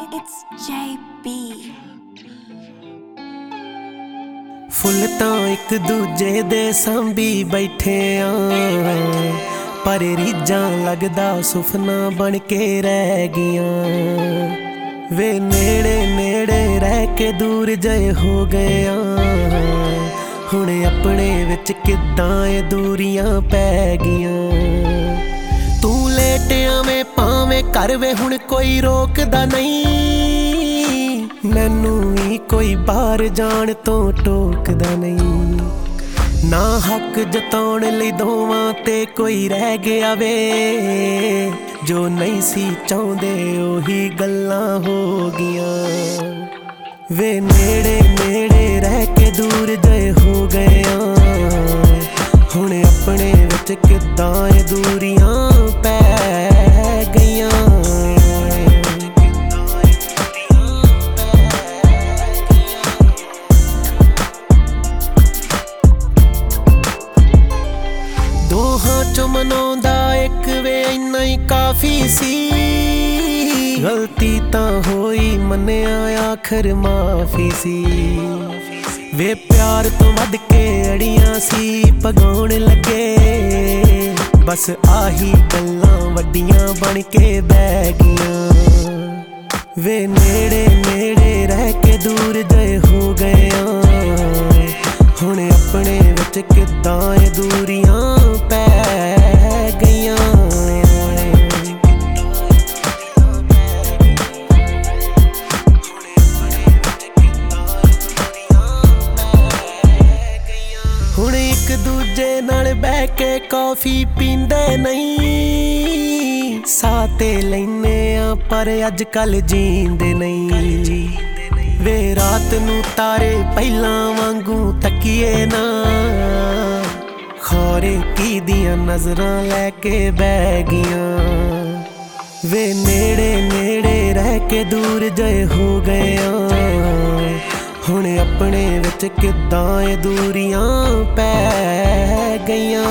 it's JB। Full तां एक दूजे दे सांभी बैठे आ, पर रीझां लगदा सुफना बन के रह गियां। वे नेड़े नेड़े रह के दूर जय हो गया, हुण अपने विच किदां ए दूरियां पै गियां। तू लेटिया में भावें कर वे हुण कोई रोकदा नहीं, मैनू भी कोई बाहर जाण तो टोकदा नहीं। ना हक जताउण लई दोवां ते कोई रह गया वे, जो नहीं सी चाहुंदे ओही गल्लां हो गियां। वे नेड़े नेड़े रह के दूर जय हो गया, हुण अपने विच किदां ए दूरियां पै गईयां। दोहां चों मनाउंदा एक वे इन्ना ही काफी सी, गलती तां होई मन्निया आखर माफी सी। वे प्यार तो वध के अड़ियां सी पगाउण लगे, बस आही गल्लां वड्डियां बन के बह गियां। वे नेड़े नेड़े रह के दूर जय हो गया, हुण अपने विच किदां ए दूरियां पै गईयां। हुण एक दूजे नाल बह के कॉफी पींदे नहीं, साथ लैने आ पर अज कल जींदे नहीं। वे रात नू तारे पहलां वांगू तकिए ना, खौरे की दियां नजरां लैके बह गियां। वे नेड़े नेड़े रह के दूर जय हो गया, हुण अपने विच किदां ए दूरियां पै गईयां।